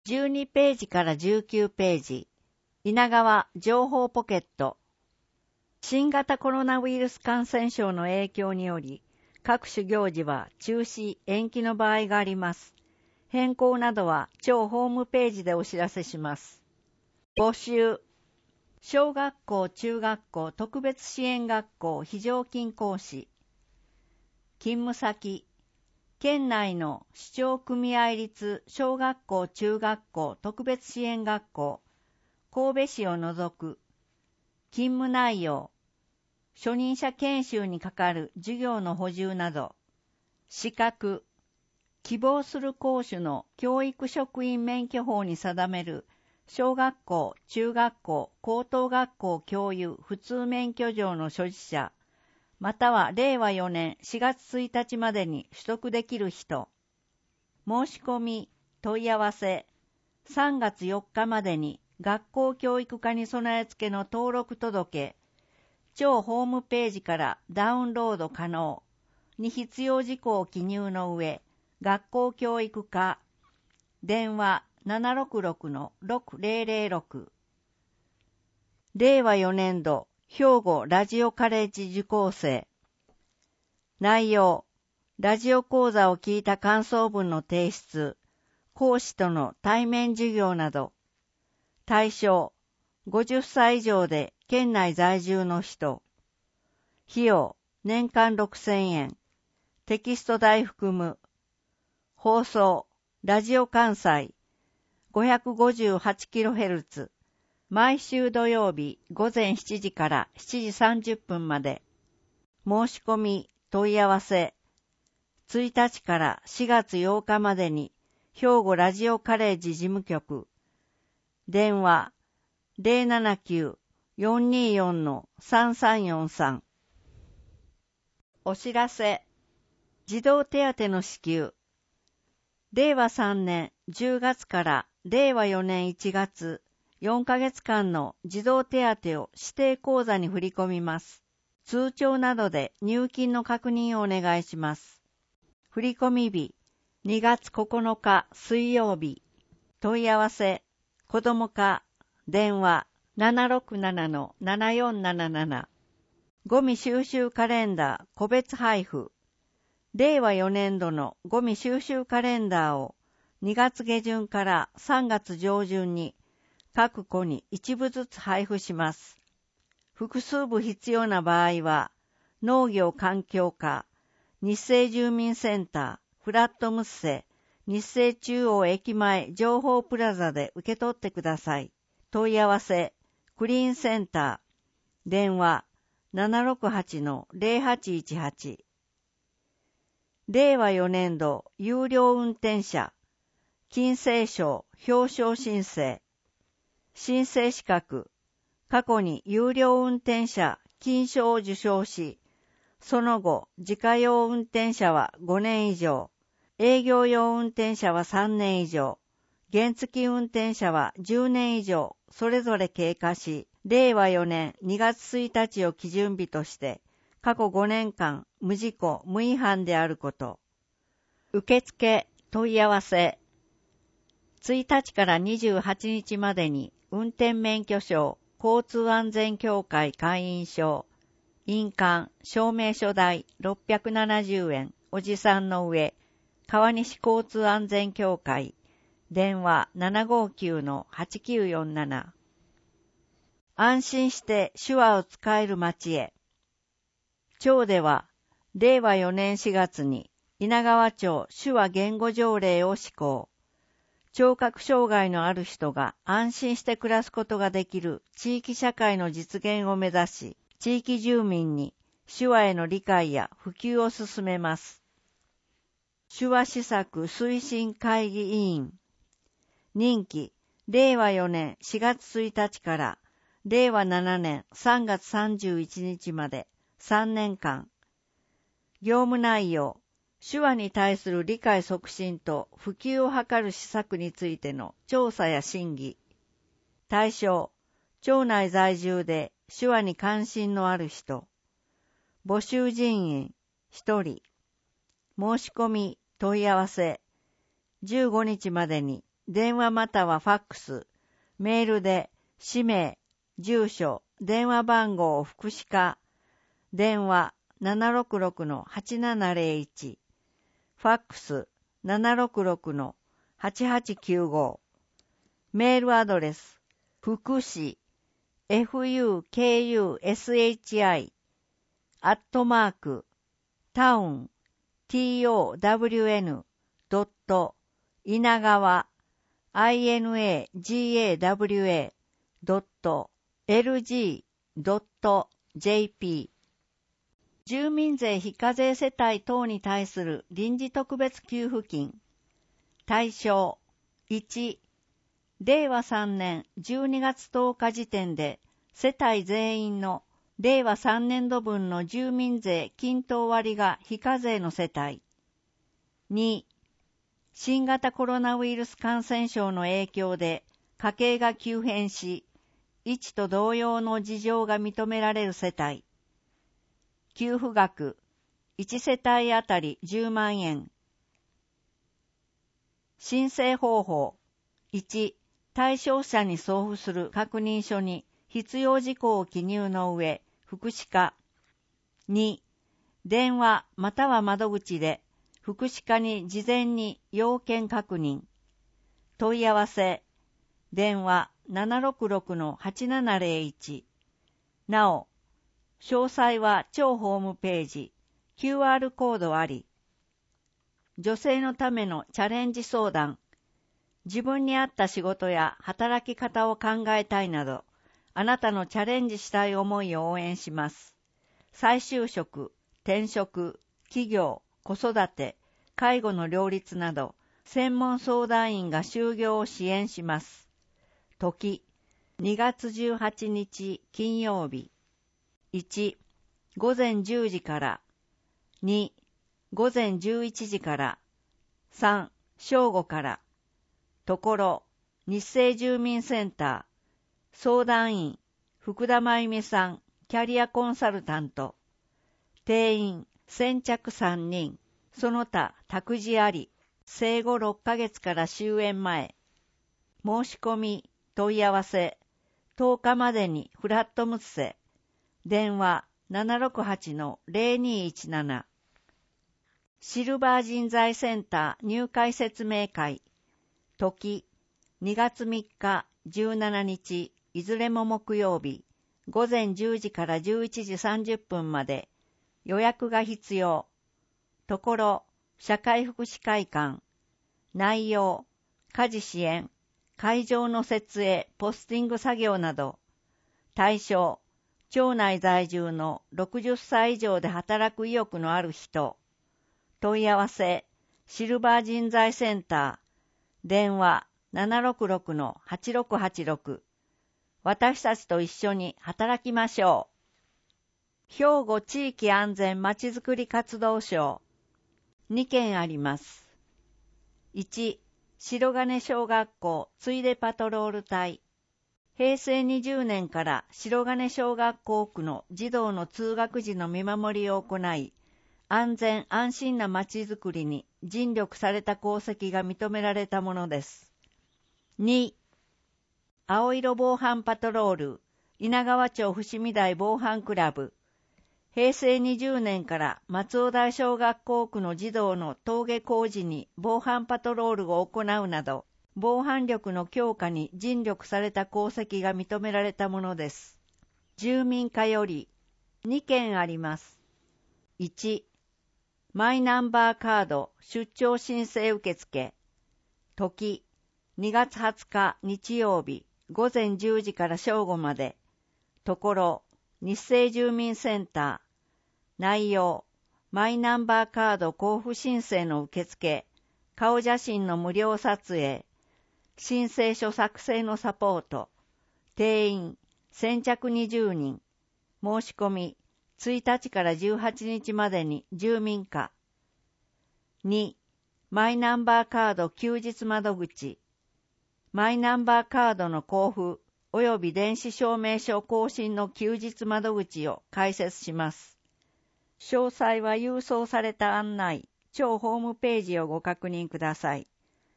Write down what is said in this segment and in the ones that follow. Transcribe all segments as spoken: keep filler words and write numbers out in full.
じゅうにページからじゅうきゅうページ、稲川情報ポケット。新型コロナウイルス感染症の影響により、各種行事は中止、延期の場合があります。変更などは庁ホームページでお知らせします。募集。小学校、中学校、特別支援学校、非常勤講師。勤務先。県内の市町組合立小学校、中学校、特別支援学校、神戸市を除く。勤務内容。初任者研修にかかる授業の補充など。資格。希望する講師の教育職員免許法に定める小学校、中学校、高等学校教諭普通免許状の所持者、またはれいわよねんしがつついたちまでに取得できる人。申し込み、問い合わせ、さんがつよっかまでに学校教育課に備え付けの登録届、庁ホームページからダウンロード可能に必要事項を記入の上、学校教育課、電話 ななろくろくのろくぜろぜろろく。れいわよねんど兵庫ラジオカレッジ受講生。内容、ラジオ講座を聞いた感想文の提出、講師との対面授業など。対象、ごじゅっさい以上で県内在住の人。費用、年間ろくせんえん。テキスト代含む。放送、ラジオ関西 ごひゃくごじゅうはちキロヘルツ。毎週土曜日午前しちじからしちじさんじゅっぷんまで。申し込み、問い合わせ。ついたちからしがつようかまでに兵庫ラジオカレッジ事務局。電話 ゼロななきゅう よんにーよん さんさんよんさん。お知らせ。児童手当の支給。れいわさんねんじゅうがつかられいわよねんいちがつ、よんかげつかんの児童手当を指定口座に振り込みます。通帳などで入金の確認をお願いします。振込日、にがつここのか水曜日。問い合わせ、子ども課、電話 ななろくななのななよんなななな。ゴミ収集カレンダー個別配布。れいわよねんどのゴミ収集カレンダーをにがつげじゅんからさんがつじょうじゅんに各個にいちぶずつ配布します。複数部必要な場合は、農業環境課、日生住民センター、フラットムッセ、日生中央駅前情報プラザで受け取ってください。問い合わせ、クリーンセンター、電話 ななろくはちのぜろはちいちはち。れいわよねんど有料運転者、金星賞表彰申請、申請資格、過去に有料運転者金賞を受賞し、その後自家用運転者はごねん以上、営業用運転者はさんねん以上、原付運転者はじゅうねん以上、それぞれ経過し、れいわよねんにがつついたちを基準日として、過去ごねんかん無事故無違反であること。受付問い合わせ。ついたちからにじゅうはちにちまでに運転免許証、交通安全協会会員証、印鑑、証明書代ろっぴゃくななじゅうえん、おじさんの上、川西交通安全協会、電話 ななごきゅうのはちきゅうよんなな。安心して手話を使える街へ。庁では、れいわよねんしがつに稲川町手話言語条例を施行。聴覚障害のある人が安心して暮らすことができる地域社会の実現を目指し、地域住民に手話への理解や普及を進めます。手話施策推進会議委員。任期、れいわよねんしがつついたちかられいわななねんさんがつさんじゅういちにちまでさんねんかん。業務内容、手話に対する理解促進と普及を図る施策についての調査や審議。対象、町内在住で手話に関心のある人。募集人員、ひとり。申し込み、問い合わせ。じゅうごにちまでに電話またはファックス、メールで氏名、住所、電話番号福祉課、電話 ななろくろくのはちななぜろいち、ファックス ななろくろくのはちはちきゅうご、メールアドレス、福祉、fukushi、アットマーク、タウン、town、ドット、稲川、inagawa、ドット、lg.jp。住民税非課税世帯等に対する臨時特別給付金。対象いち、れいわさんねんじゅうにがつとおか時点で世帯全員のれいわさんねん度分の住民税均等割が非課税の世帯。に、新型コロナウイルス感染症の影響で家計が急変し、いちと同様の事情が認められる世帯。給付額いち世帯あたりじゅうまんえん。申請方法いち、対象者に送付する確認書に必要事項を記入の上、福祉課。に、電話または窓口で福祉課に事前に要件確認。問い合わせ、電話 ななろくろくのはちななぜろいち。なお、詳細は庁ホームページ、キューアール コードあり。女性のためのチャレンジ相談。自分に合った仕事や働き方を考えたいなど、あなたのチャレンジしたい思いを応援します。再就職、転職、企業、子育て、介護の両立など、専門相談員が就業を支援します。時、にがつじゅうはちにち金曜日。いち、午前じゅうじから。に、午前じゅういちじから。さん、正午から。ところ、日生住民センター。相談員、福田真由美さん、キャリアコンサルタント。定員、先着さんにん。その他、託児あり。生後ろっかげつから終園前。申し込み、問い合わせ。とおかまでにフラットムツセ。電話 ななろくはちのぜろにいちなな。シルバー人材センター入会説明会。時、にがつみっか、じゅうしちにち、いずれも木曜日、午前じゅうじからじゅういちじさんじゅっぷんまで。予約が必要。ところ、社会福祉会館。内容、家事支援、会場の設営、ポスティング作業など。対象、町内在住のろくじゅっさい以上で働く意欲のある人。問い合わせ、シルバー人材センター。電話 ななろくろくのはちろくはちろく。私たちと一緒に働きましょう。兵庫地域安全まちづくり活動賞。にけんあります。いち、白金小学校ついでパトロール隊。へいせいにじゅうねんから白金小学校区の児童の通学時の見守りを行い、安全安心なまちづくりに尽力された功績が認められたものです。に、青色防犯パトロール、稲川町伏見台防犯クラブ。へいせいにじゅうねんから松尾台小学校区の児童の登下校時に防犯パトロールを行うなど、防犯力の強化に尽力された功績が認められたものです。住民課よりにけんあります。いち、マイナンバーカード出張申請受付。時、にがつはつか日曜日、午前じゅうじから正午まで。ところ、日生住民センター。内容、マイナンバーカード交付申請の受付、顔写真の無料撮影、申請書作成のサポート、定員、先着にじゅうにん、申し込み、ついたちからじゅうはちにちまでに住民課。に、マイナンバーカード休日窓口。マイナンバーカードの交付及び電子証明書更新の休日窓口を開設します。詳細は郵送された案内、庁ホームページをご確認ください。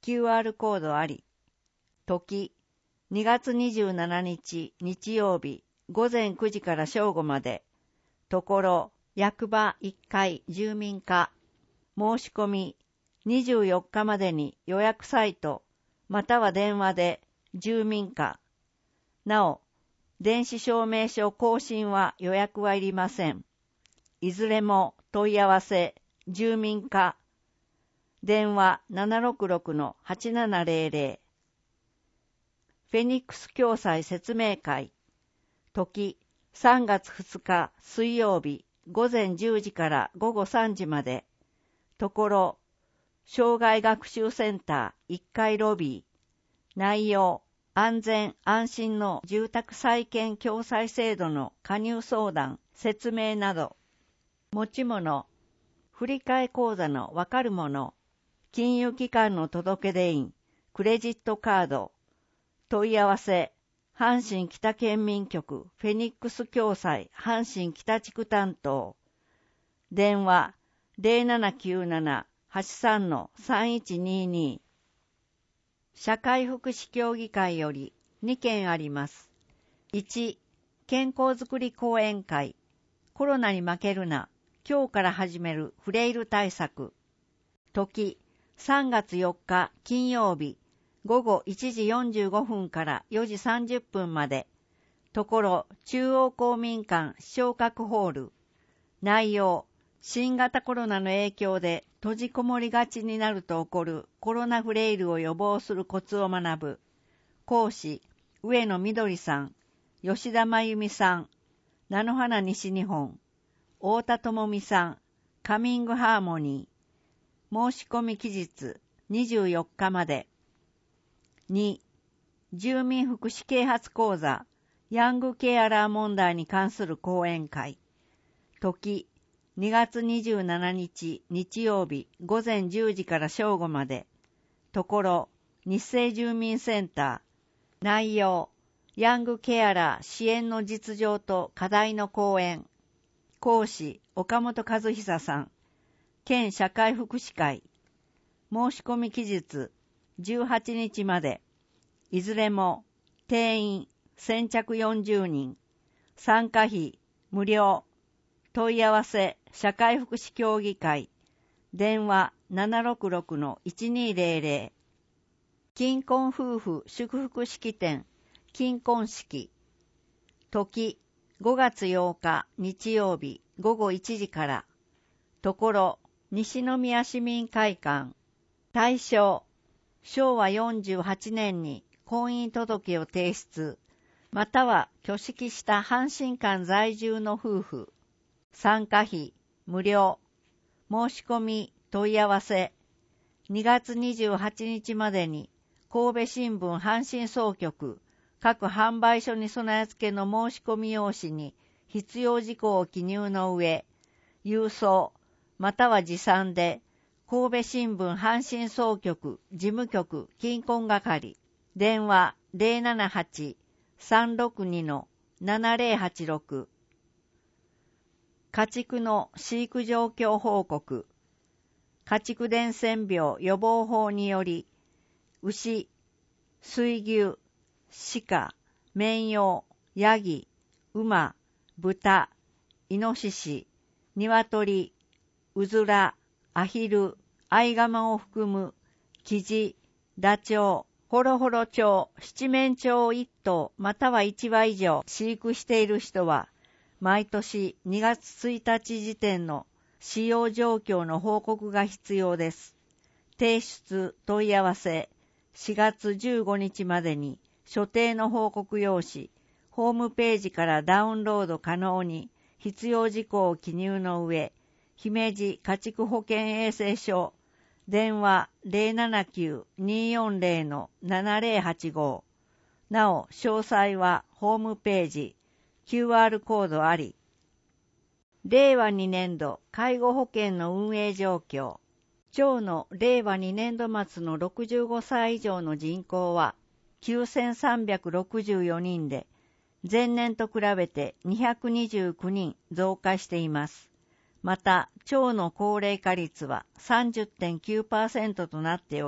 キューアール コードあり。時、にがつにじゅうしちにち日曜日ごぜんくじから正午まで。ところ、役場いっかい住民課。申し込み、にじゅうよっかまでに予約サイト、または電話で住民課。なお、電子証明書更新は予約はいりません。いずれも問い合わせ、住民課。電話 ななろくろくのはちななぜろぜろ。フェニックス共済説明会。時、さんがつふつか水曜日ごぜんじゅうじからごごさんじまで。ところ、障害学習センターいっかいロビー。内容、安全安心の住宅再建共済制度の加入相談、説明など。持ち物、振替口座のわかるもの、金融機関の届出印、クレジットカード。問い合わせ、阪神北県民局フェニックス共済阪神北地区担当。電話 ゼロななきゅうななはちさんのさんいちにに。社会福祉協議会よりにけんあります。いち、健康づくり講演会。コロナに負けるな。今日から始めるフレイル対策。時、さんがつよっか金曜日。ごごいちじよんじゅうごふんからよじさんじゅっぷんまで。ところ、中央公民館昇格ホール。内容、新型コロナの影響で閉じこもりがちになると起こるコロナフレイルを予防するコツを学ぶ。講師、上野みどりさん、吉田真由美さん、菜の花西日本、太田智美さん、カミングハーモニー。申し込み期日、にじゅうよっかまで。に、住民福祉啓発講座、ヤングケアラー問題に関する講演会。時、にがつにじゅうしちにち日曜日ごぜんじゅうじから正午まで。ところ、日生住民センター。内容、ヤングケアラー支援の実情と課題の講演。講師、岡本和久さん。県社会福祉会。申し込み期日、じゅうはちにちまで。いずれも定員先着よんじゅうにん。参加費無料。問い合わせ社会福祉協議会。電話 ななろくろくのいちにぜろぜろ。金婚夫婦祝福式典金婚式。時ごがつようか日曜日ごごいちじから。ところ西宮市民会館。対象、しょうわよんじゅうはちねんに婚姻届を提出、または挙式した阪神間在住の夫婦。参加費無料。申し込み問い合わせ。にがつにじゅうはちにちまでに神戸新聞阪神総局各販売所に備え付けの申し込み用紙に必要事項を記入の上、郵送または持参で神戸新聞阪神総局事務局金婚係。電話 ゼロななはちさんろくにのななぜろはちろく。家畜の飼育状況報告。家畜伝染病予防法により、牛、水牛、鹿、綿羊、ヤギ、馬、豚、イノシシ、鶏、うずら、アヒル、アイガマを含む、キジ、ダチョウ、ホロホロ鳥、七面鳥を一頭またはいちわ以上飼育している人は、毎年にがつついたち時点の使用状況の報告が必要です。提出問い合わせしがつじゅうごにちまでに所定の報告用紙、ホームページからダウンロード可能に必要事項を記入の上、姫路家畜保健衛生所、電話 ゼロななきゅうにーよんぜろのななぜろはちご。なお、詳細はホームページ、キューアール コードあり。れいわにねんど介護保険の運営状況。町のれいわにねんど末のろくじゅうごさい以上の人口はきゅうせんさんびゃくろくじゅうよにんで、前年と比べてにひゃくにじゅうきゅうにん増加しています。また、町の高齢化率は さんじゅってんきゅうパーセント となっており、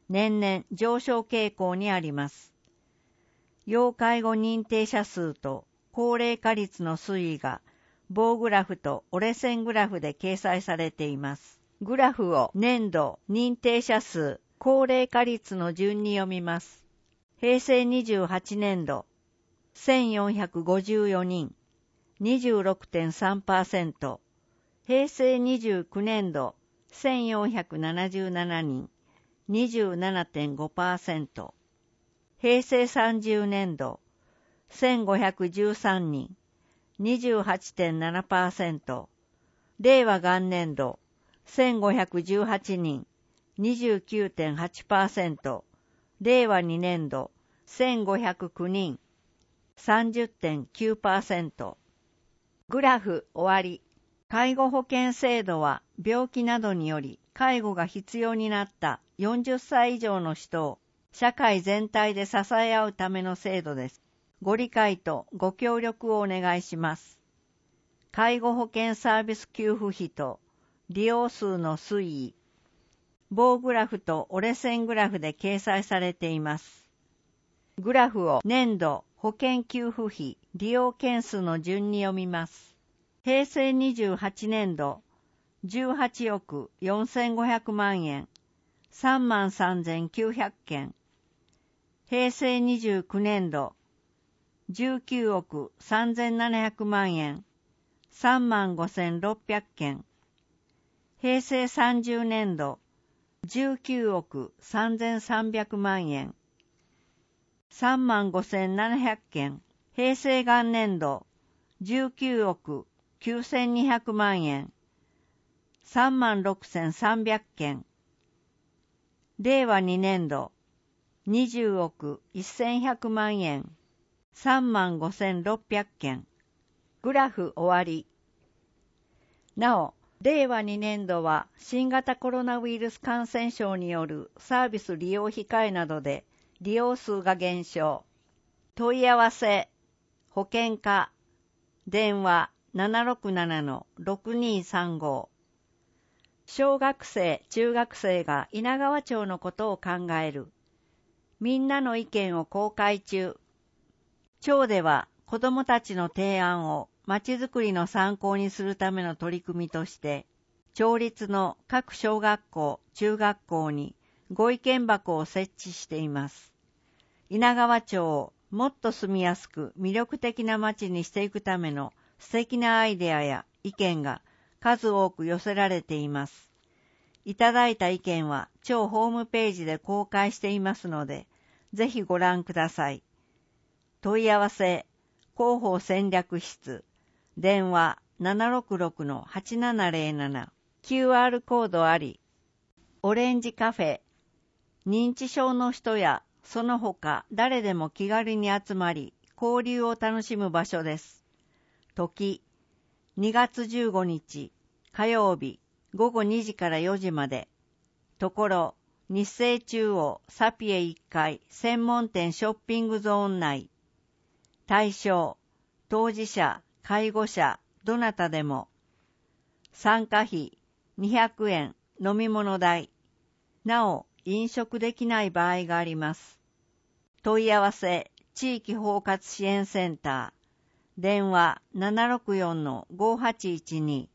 年々上昇傾向にあります。要介護認定者数と高齢化率の推移が棒グラフと折れ線グラフで掲載されています。グラフを年度、認定者数、高齢化率の順に読みます。平成にじゅうはちねんど、せんよんひゃくごじゅうよにん、にじゅうろくてんさんパーセント、平成にじゅうきゅうねんど、せんよんひゃくななじゅうななにん、にじゅうななてんごパーセント、平成さんじゅうねんど、せんごひゃくじゅうさんにん、にじゅうはちてんななパーセント、令和元年度、せんごひゃくじゅうはちにん、にじゅうきゅうてんはちパーセント、令和にねん度、せんごひゃくきゅうにん、さんじゅってんきゅうパーセント。グラフ終わり。介護保険制度は病気などにより介護が必要になったよんじゅっさい以上の人を社会全体で支え合うための制度です。ご理解とご協力をお願いします。介護保険サービス給付費と利用数の推移。棒グラフと折れ線グラフで掲載されています。グラフを年度、保険給付費、利用件数の順に読みます。平成にじゅうはちねん度、じゅうはちおくよんせんごひゃくまんえん、さんまんさんぜんきゅうひゃくけん。平成にじゅうきゅうねん度、じゅうきゅうおくさんぜんななひゃくまんえん、さんまんごせんろっぴゃくけん。平成さんじゅうねん度、じゅうきゅうおくさんぜんさんびゃくまんえん、さんまんごせんななひゃくけん。平成元年度、じゅうきゅうおくきゅうせんにひゃくまんえん、さんまんろくせんさんびゃくけん。令和にねん度、にじゅうおくせんひゃくまんえん、さんまんごせんろっぴゃくけん。グラフ終わり。なお、令和にねん度は新型コロナウイルス感染症によるサービス利用控えなどで利用数が減少。問い合わせ、保険課、電話 ななろくななのろくにさんご。小学生、中学生が稲川町のことを考える。みんなの意見を公開中。町では子どもたちの提案をまちづくりの参考にするための取り組みとして、町立の各小学校、中学校にご意見箱を設置しています。稲川町をもっと住みやすく魅力的な町にしていくための素敵なアイデアや意見が数多く寄せられています。いただいた意見は町ホームページで公開していますので、ぜひご覧ください。問い合わせ、広報戦略室、電話 ななろくろくのはちななぜろなな、キューアール コードあり。オレンジカフェ、認知症の人やその他誰でも気軽に集まり交流を楽しむ場所です。時、にがつじゅうごにち火曜日ごごにじからよじまで。ところ、日生中央サピエいっかい専門店ショッピングゾーン内。対象、当事者、介護者、どなたでも。参加費にひゃくえん、飲み物代。なお、飲食できない場合があります。問い合わせ、地域包括支援センター、電話 ななろくよんのごはちいちに。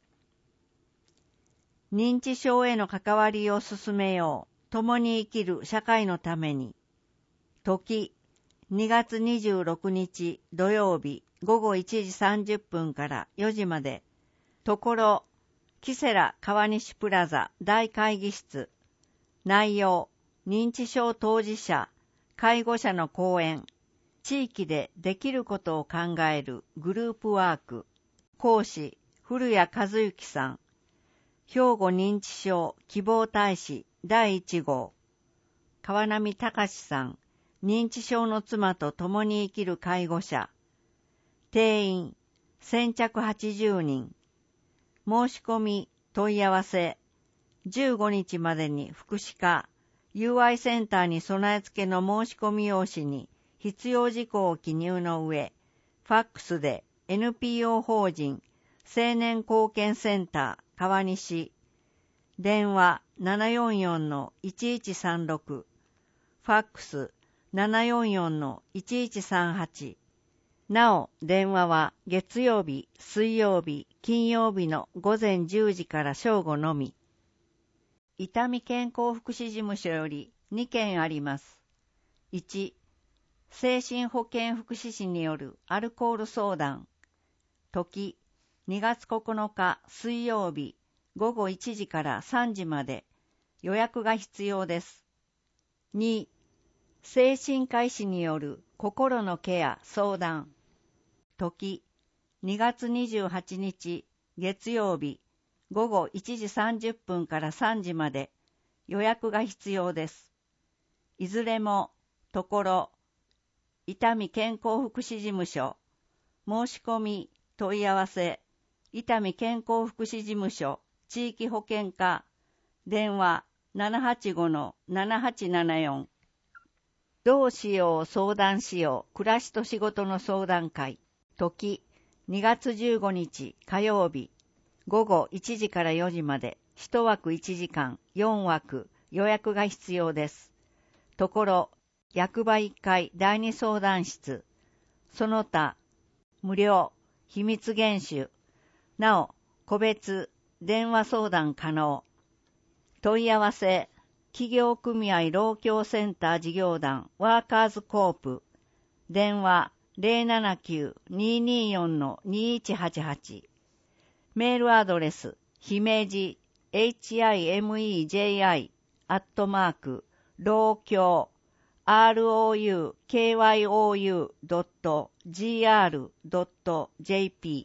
認知症への関わりを進めよう、共に生きる社会のために。時、にがつにじゅうろくにち土曜日ごごいちじさんじゅっぷんからよじまで。ところ、キセラ川西プラザ大会議室。内容、認知症当事者、介護者の講演。地域でできることを考えるグループワーク。講師、古谷和幸さん。兵庫認知症希望大使だいいちごう。川波隆さん。認知症の妻と共に生きる介護者。定員、先着はちじゅうにん。申し込み、問い合わせ。じゅうごにちまでに福祉課、ユーアイ センターに備え付けの申し込み用紙に必要事項を記入の上、ファックスで エヌピーオー 法人青年貢献センター川西、電話 ななよんよんのいちいちさんろく、 ファックス ななよんよんのいちいちさんはち。なお、電話は月曜日、水曜日、金曜日の午前じゅうじから正午のみ。伊丹健康福祉事務所よりにけんあります。いち、精神保健福祉士によるアルコール相談。時、にがつここのか水曜日、ごごいちじからさんじまで。予約が必要です。に、精神科医師による心のケア相談。時、にがつにじゅうはちにち月曜日、ごごいちじさんじゅっぷんからさんじまで。予約が必要です。いずれも、ところ、伊丹健康福祉事務所、申し込み、問い合わせ、伊丹健康福祉事務所、地域保健課、電話 ななはちごのななはちななよん。どうしよう相談しよう暮らしと仕事の相談会。時、にがつじゅうごにち火曜日、ごごいちじからよじまで、いちわくいちじかん、よんわく、予約が必要です。ところ、役場いっかいだいに相談室、その他、無料、秘密厳守、なお、個別、電話相談可能。問い合わせ、企業組合労協センター事業団ワーカーズコープ、電話 ゼロななきゅうにーにーよんのにいちはちはち、メールアドレス、姫路 himeji アットマーク労協 roukyou.gr.jp。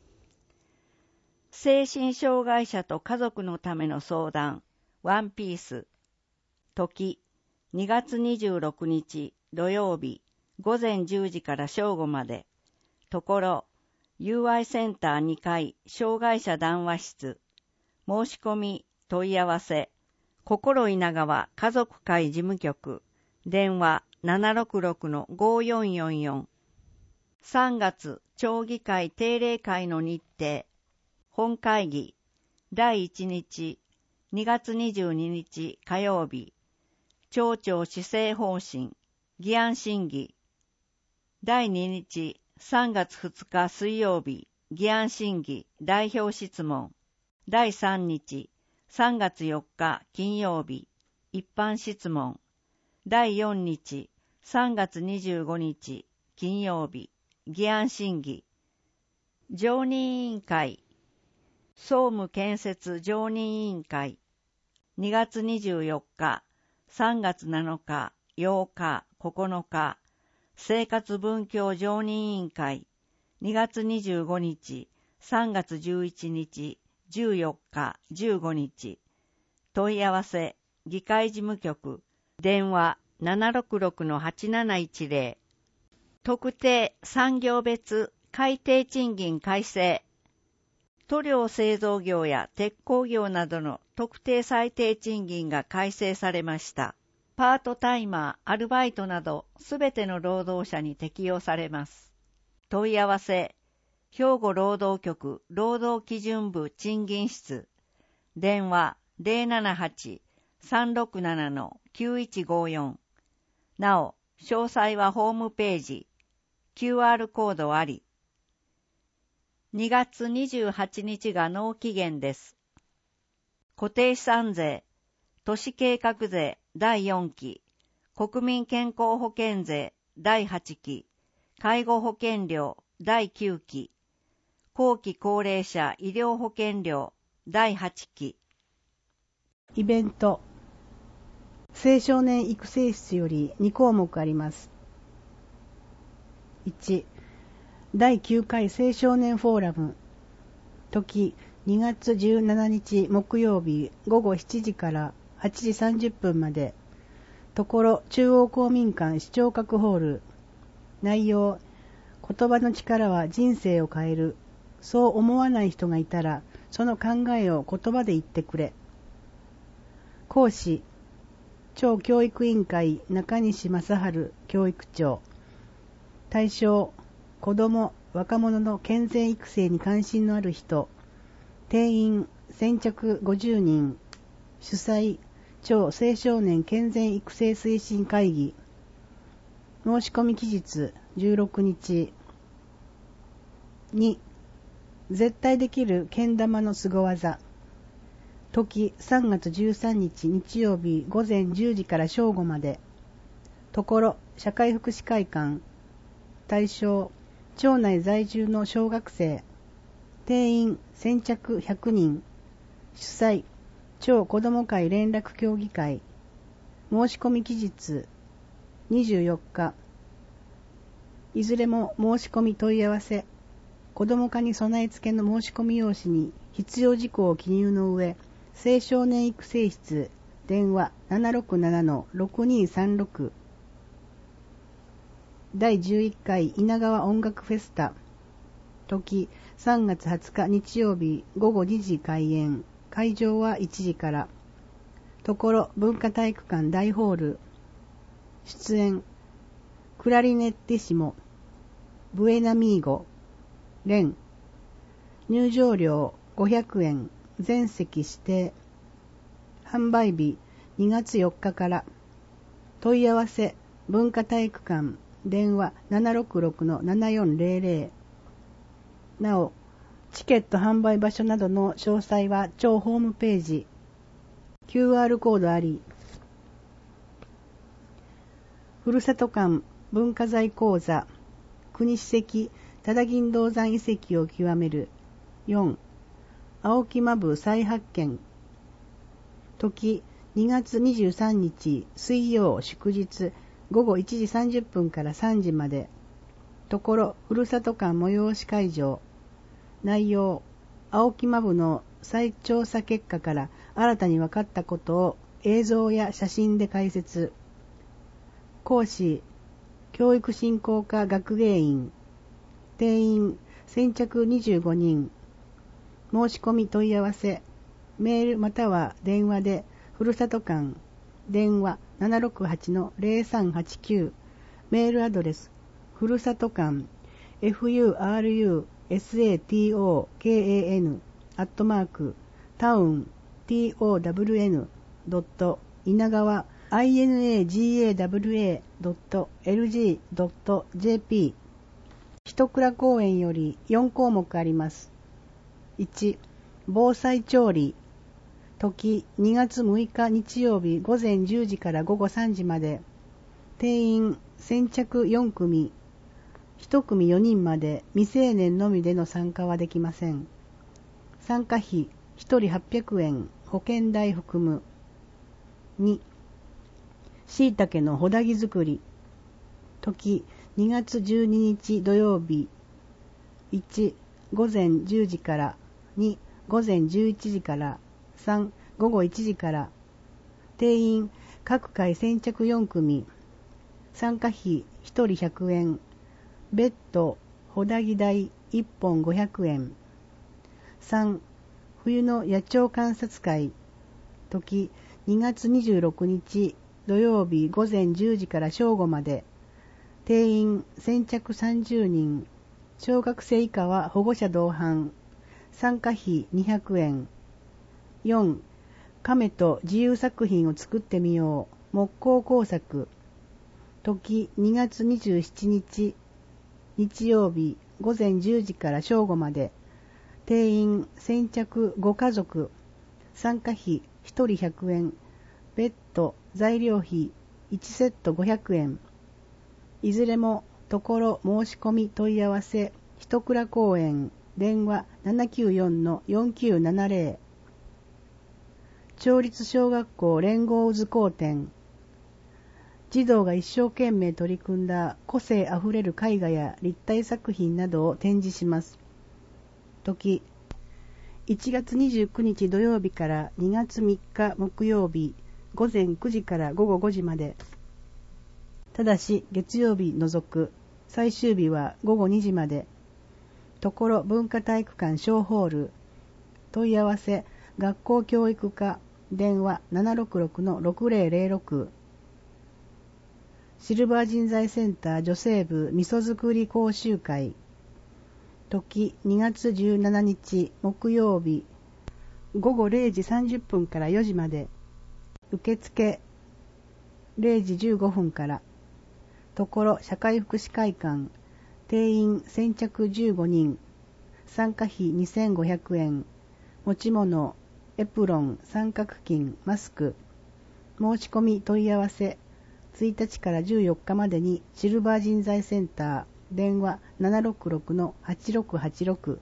精神障害者と家族のための相談ワンピース。時、にがつにじゅうろくにち土曜日、ごぜんじゅうじから正午まで。ところ、ユーアイ センターにかい障害者談話室。申し込み、問い合わせ、心稲川家族会事務局、電話 ななろくろくのごよんよんよん。さんがつ町議会定例会の日程。本会議、だいいちにち、にがつにじゅうににち火曜日、町長施政方針、議案審議。だいににち、さんがつふつか水曜日、議案審議、代表質問。だいさんにち、さんがつよっか金曜日、一般質問。だいよんにち、さんがつにじゅうごにち金曜日、議案審議。常任委員会、総務建設常任委員会。にがつにじゅうよっか、さんがつなのか、ようか、ここのか、生活文教常任委員会。にがつにじゅうごにち、さんがつじゅういちにち、じゅうよっか、じゅうごにち。問い合わせ、議会事務局、電話 ななろくろくのはちなないちぜろ。特定産業別改定賃金改正。塗料製造業や鉄鋼業などの特定最低賃金が改正されました。パートタイマー、アルバイトなどすべての労働者に適用されます。問い合わせ、兵庫労働局労働基準部賃金室、電話 ゼロななはち さんろくななのきゅういちごよん。なお、詳細はホームページ、キューアール コードあり。にがつにじゅうはちにちが納期限です。固定資産税、都市計画税だいよんき、国民健康保険税だいはちき、介護保険料だいきゅうき、後期高齢者医療保険料だいはちき。 イベント、青少年育成室よりにこうもくあります。いち、だいきゅうかい青少年フォーラム。時、にがつじゅうしちにち木曜日ごごしちじからはちじさんじゅっぷんまで。ところ中央公民館視聴覚ホール。内容、言葉の力は人生を変える。そう思わない人がいたら、その考えを言葉で言ってくれ。講師、町教育委員会中西正治教育長。対象、子ども・若者の健全育成に関心のある人。定員先着ごじゅうにん。主催、 超青少年健全育成推進会議。申し込み期日じゅうろくにち。に、絶対できるけん玉の凄技。時さんがつじゅうさんにち日曜日午前じゅうじから正午まで。ところ社会福祉会館。対象町内在住の小学生。定員先着ひゃくにん。主催町子ども会連絡協議会。申し込み期日にじゅうよっか。いずれも申し込み問い合わせ。子ども課に備え付けの申し込み用紙に必要事項を記入の上、青少年育成室電話 ななろくななのろくにさんろく。だいじゅういっかい稲川音楽フェスタ。時さんがつはつか日曜日午後にじ開演。会場はいちじから。ところ文化体育館大ホール。出演クラリネッティシモ、ブエナミーゴ、レン。入場料ごひゃくえん。全席指定。販売日にがつよっかから。問い合わせ文化体育館電話 ななろくろくのななよんぜろぜろ。なおチケット販売場所などの詳細は町ホームページ。 キューアール コードあり。ふるさと館文化財講座。国史跡多田銀道山遺跡を極める。よん青木間部再発見。時にがつにじゅうさんにち水曜祝日ごごいちじさんじゅっぷんからさんじまで。ところふるさと館催し会場。内容青木間部の再調査結果から新たに分かったことを映像や写真で解説。講師教育振興課学芸員。定員先着にじゅうごにん。申し込み問い合わせメールまたは電話でふるさと館電話 ななろくはちのぜろさんはちきゅう。メールアドレスふるさと館 フユーアールユーエスエーティーオーケーエーエヌ アットマークタウン トウン ドット稲川 インガワ ドットエルジー ドットジェーピー。 一倉公園よりよんこうもくあります。いち防災調理。時にがつむいか日曜日午前じゅうじからごごさんじまで。定員先着よんくみ。いちくみよにんまで。未成年のみでの参加はできません。参加費ひとりはっぴゃくえん。保険代含む。にしいたけのほだぎ作り。時にがつじゅうににち土曜日。いちごぜんじゅうじから。にごぜんじゅういちじから。さんごごいちじから。定員各回先着よんくみ。参加費ひとりひゃくえん。別途ほだぎ代いっぽんごひゃくえん。さん冬の野鳥観察会。時にがつにじゅうろくにち土曜日午前じゅうじから正午まで。定員先着さんじゅうにん。小学生以下は保護者同伴。参加費にひゃくえん。よん亀と自由作品を作ってみよう。木工工作。時にがつにじゅうしちにち日曜日午前じゅうじから正午まで。定員先着ごかぞく。参加費ひとりひゃくえん。別途材料費いちセットごひゃくえん。いずれもところ申し込み問い合わせ一倉公園電話 ななきゅうよんのよんきゅうななぜろ。町立小学校連合図工展。児童が一生懸命取り組んだ個性あふれる絵画や立体作品などを展示します。時いちがつにじゅうくにち土曜日からにがつみっか木曜日午前くじからごごごじまで。ただし月曜日除く。最終日はごごにじまで。ところ文化体育館小ホール。問い合わせ学校教育課電話 ななろくろくのろくぜろぜろろく。シルバー人材センター女性部味噌作り講習会。時にがつじゅうしちにち木曜日ごごれいじさんじゅっぷんからよじまで。 受付れいじじゅうごふんから。ところ社会福祉会館、定員先着じゅうごにん、参加費にせんごひゃくえん、持ち物、エプロン、三角巾、マスク、申し込み問い合わせ、ついたちからじゅうよっかまでにシルバー人材センター、電話 ななろくろくのはちろくはちろく。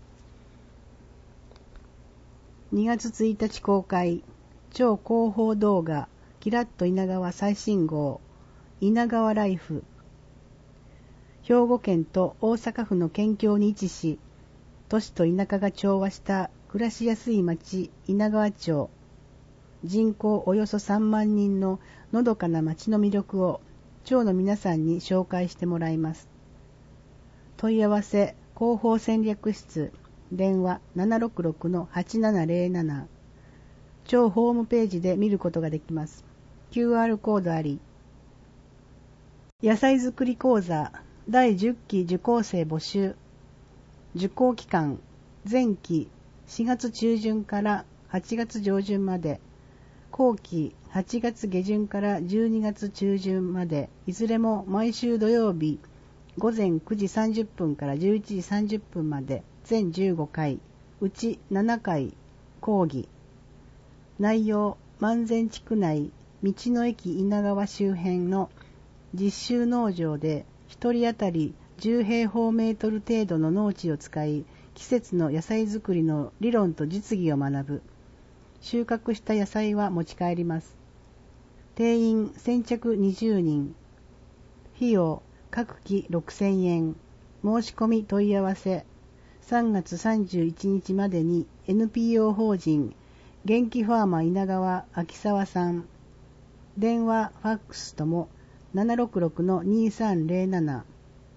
にがつついたち公開、超広報動画、キラッと稲川最新号、稲川ライフ。兵庫県と大阪府の県境に位置し、都市と田舎が調和した暮らしやすい町、稲川町。人口およそさんまんにんののどかな町の魅力を町の皆さんに紹介してもらいます。問い合わせ、広報戦略室、電話 ななろくろくのはちななぜろなな。町ホームページで見ることができます。キューアール コードあり。野菜作り講座だいじゅっき受講生募集。受講期間前期しがつ中旬からはちがつ上旬まで、後期はちがつ下旬からじゅうにがつ中旬まで、いずれも毎週土曜日ごぜんくじさんじゅっぷんからじゅういちじさんじゅっぷんまで全じゅうごかい、うちななかい講義。内容、万全地区内道の駅稲川周辺の実習農場でひとり当たりじゅうへいほうメートル程度の農地を使い、季節の野菜作りの理論と実技を学ぶ。収穫した野菜は持ち帰ります。定員先着にじゅうにん。費用各期ろくせんえん。申し込み問い合わせさんがつさんじゅういちにちまでに エヌピーオー 法人元気ファーマー稲川秋沢さん。電話、ファックスとも ななろくろくのにさんぜろなな。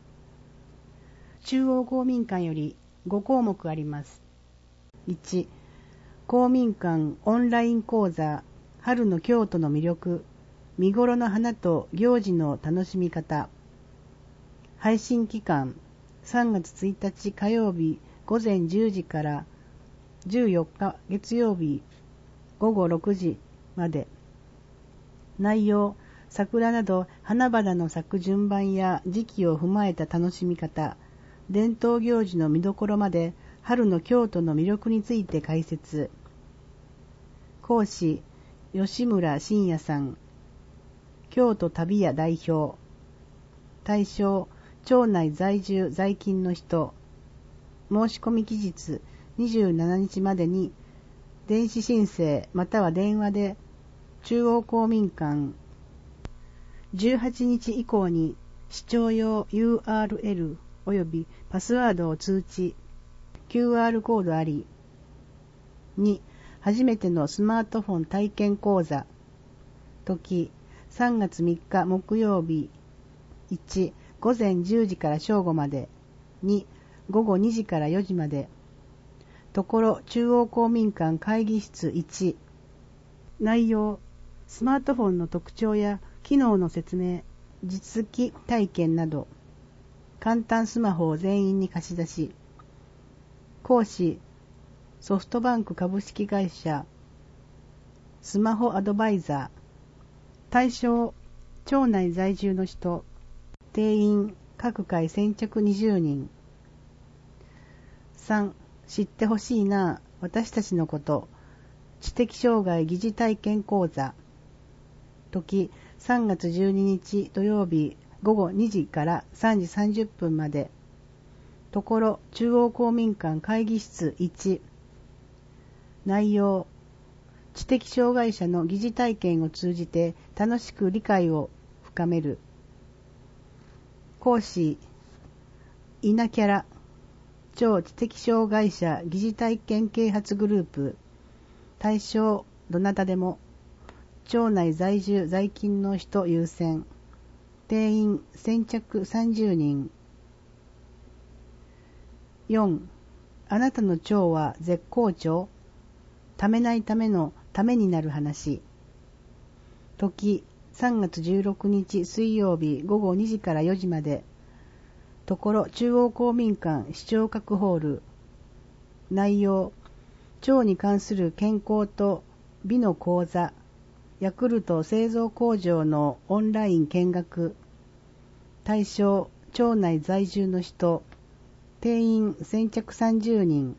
中央公民館よりごこうもくあります。いち、公民館オンライン講座、春の京都の魅力、見頃の花と行事の楽しみ方。配信期間、さんがつついたち火曜日ごぜんじゅうじからじゅうよっか月曜日ごごろくじまで。内容、桜など花々の咲く順番や時期を踏まえた楽しみ方、伝統行事の見どころまで春の京都の魅力について解説。講師、吉村真也さん。京都旅屋代表。対象、町内在住在勤の人。申し込み期日にじゅうしちにちまでに電子申請または電話で中央公民館じゅうはちにち以降に視聴用 ユーアールエル およびパスワードを通知。 キューアール コードあり。に、初めてのスマートフォン体験講座。時、さんがつみっか木曜日。いち、ごぜんじゅうじから正午まで。に、ごごにじからよじまで。ところ中央公民館会議室いち。内容、スマートフォンの特徴や機能の説明、実機体験など。簡単スマホを全員に貸し出し。講師、ソフトバンク株式会社スマホアドバイザー。対象、町内在住の人。定員、各回先着にじゅうにん。さん、知ってほしいな、私たちのこと。知的障害疑似体験講座。時、さんがつじゅうににち土曜日ごごにじからさんじさんじゅっぷんまで。ところ中央公民館会議室いち。内容、知的障害者の疑似体験を通じて楽しく理解を深める。講師、稲キャラ、超知的障害者疑似体験啓発グループ。対象、どなたでも。町内在住在勤の人優先。定員先着さんじゅうにん。よん、あなたの町は絶好調。ためないためのためになる話。時、さんがつじゅうろくにち水曜日ごごにじからよじまで。ところ中央公民館視聴覚ホール。内容、腸に関する健康と美の講座。 ヤクルト製造工場のオンライン見学。対象、町内在住の人。定員先着さんじゅうにん。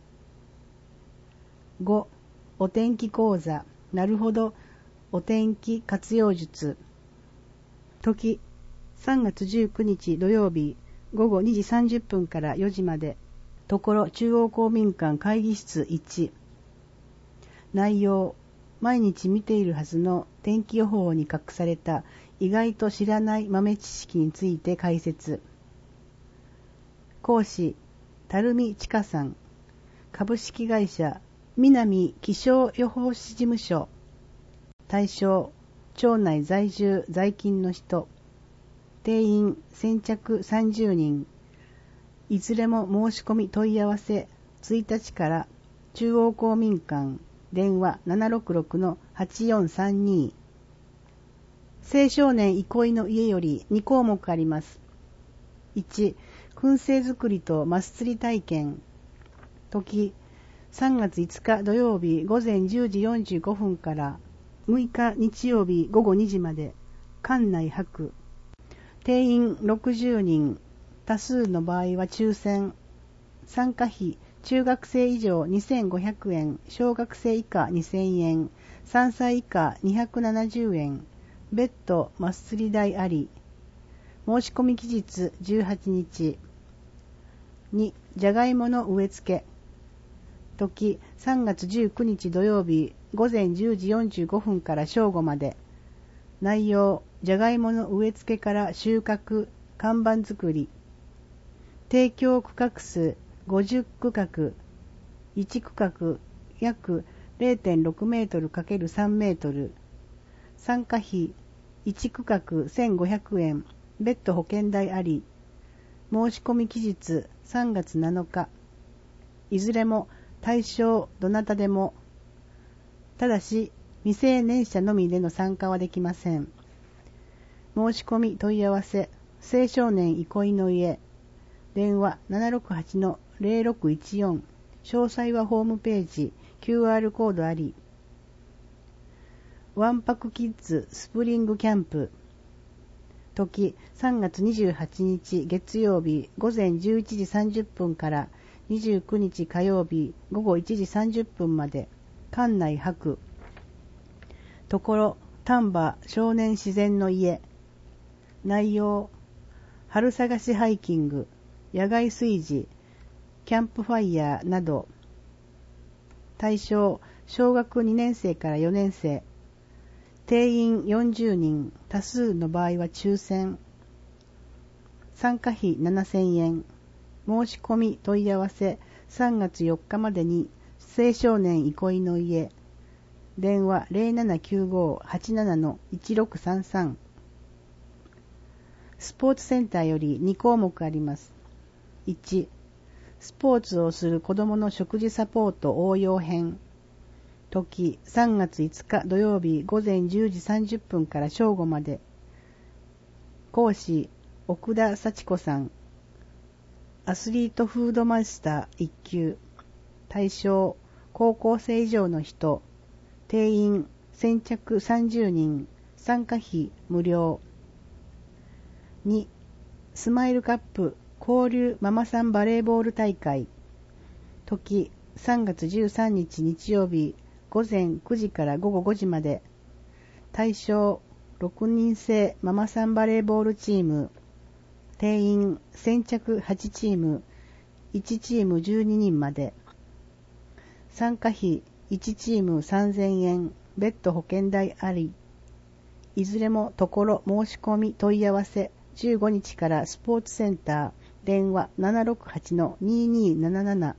ご. お天気講座。なるほど。お天気活用術。時、さんがつじゅうくにち土曜日、ごごにじさんじゅっぷんからよじまで。ところ中央公民館会議室いち。内容、毎日見ているはずの天気予報に隠された意外と知らない豆知識について解説。講師、垂水千佳さん。株式会社南気象予報士事務所。対象、町内在住在勤の人。定員先着さんじゅうにん。いずれも申し込み問い合わせついたちから中央公民館電話 ななろくろくのはちよんさんに。青少年憩いの家よりにこうもくあります。いち. 燻製作りとマス釣り体験。時、さんがついつか土曜日午前じゅうじよんじゅうごふんからむいか日曜日午後にじまで。館内泊。定員ろくじゅうにん。多数の場合は抽選。参加費、中学生以上にせんごひゃくえん、小学生以下にせんえん、さんさい以下にひゃくななじゅうえん、別途マス釣り代あり。申し込み期日じゅうはちにち。に. じゃがいもの植え付け。時、さんがつじゅうくにち土曜日午前じゅうじよんじゅうごふんから正午まで。内容、じゃがいもの植え付けから収穫、看板作り。提供区画数ごじゅっくかく。いちくかく約 れいてんろくメートル×さんメートル。参加費いちくかくせんごひゃくえん、別途保険代あり。申し込み期日さんがつなのか。いずれも対象どなたでも。ただし未成年者のみでの参加はできません。申し込み問い合わせ、青少年憩いの家。電話 ななろくはちのぜろろくいちよん。詳細はホームページ、キューアール コードあり。わんぱくキッズスプリングキャンプ。時、さんがつにじゅうはちにち月曜日午前じゅういちじさんじゅっぷんからにじゅうくにち火曜日午後いちじさんじゅっぷんまで。館内泊。ところ丹波少年自然の家。内容、春探しハイキング、野外炊事、キャンプファイヤーなど。対象、小学にねんせいからよねんせい。定員よんじゅうにん、多数の場合は抽選。参加費ななせんえん。申し込み問い合わせさんがつよっかまでに青少年憩いの家。電話 ぜろななきゅうごはちななのいちろくさんさん。スポーツセンターよりにこうもくあります。いち. スポーツをする子どもの食事サポート応用編。時、さんがついつか土曜日午前じゅうじさんじゅっぷんから正午まで。講師、奥田幸子さん。アスリートフードマスターいっきゅう。対象、高校生以上の人。定員、先着さんじゅうにん。参加費無料。に. スマイルカップ交流ママさんバレーボール大会。時、さんがつじゅうさんにち日曜日午前くじからごごごじまで。対象、ろくにんせいママさんバレーボールチーム。定員先着はちチーム、いちチームじゅうににんまで。参加費いちチームさんぜんえん、別途保険代あり。いずれもところ申し込み問い合わせじゅうごにちからスポーツセンター、電話 ななろくはちのにになななな。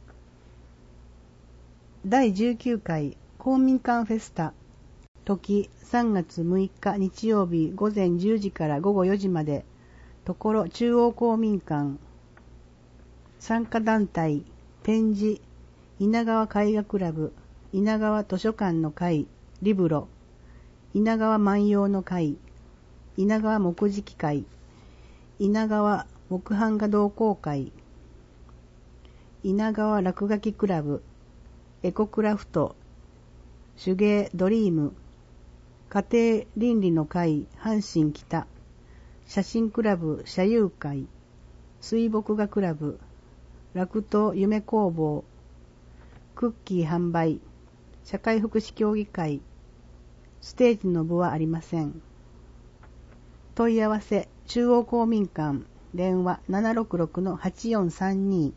だいじゅうきゅうかい公民館フェスタ。時、さんがつむいか日曜日午前じゅうじからごごよじまで。ところ中央公民館。参加団体、展示、稲川絵画クラブ、稲川図書館の会、リブロ、稲川万葉の会、稲川木敷会、稲川木版画同好会、稲川落書きクラブ、エコクラフト、手芸ドリーム、 家庭倫理の会阪神北、写真クラブ社友会、水墨画クラブ、楽東夢工房、クッキー販売、社会福祉協議会、ステージの部はありません。問い合わせ中央公民館電話 ななろくろくのはちよんさんに。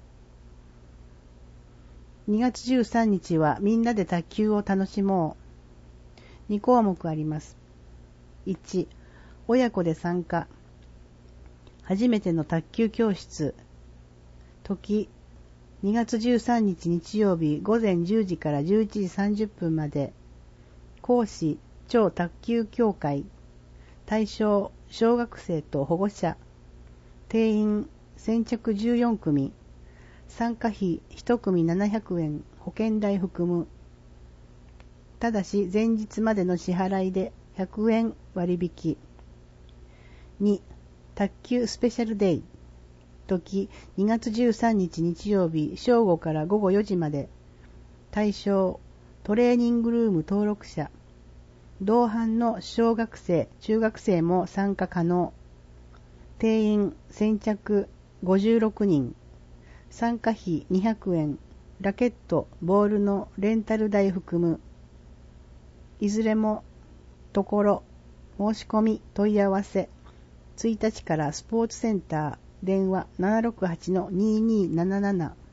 にがつじゅうさんにちはみんなで卓球を楽しもう。にこうもくあります。いち、親子で参加。初めての卓球教室。時、にがつじゅうさんにち日曜日ごぜんじゅうじからじゅういちじさんじゅっぷんまで。講師、超卓球協会。対象、小学生と保護者。定員、先着じゅうよんくみ。参加費いちくみななひゃくえん、保険代含む。ただし前日までの支払いでひゃくえん割引。に、卓球スペシャルデイ。時、にがつじゅうさんにち日曜日正午からごごよじまで。対象、トレーニングルーム登録者。同伴の小学生、中学生も参加可能。定員先着ごじゅうろくにん。参加費にひゃくえん。ラケット、ボールのレンタル代含む。いずれも、ところ、申し込み、問い合わせ。ついたちからスポーツセンター、電話 ななろくはちのにーにーなななな。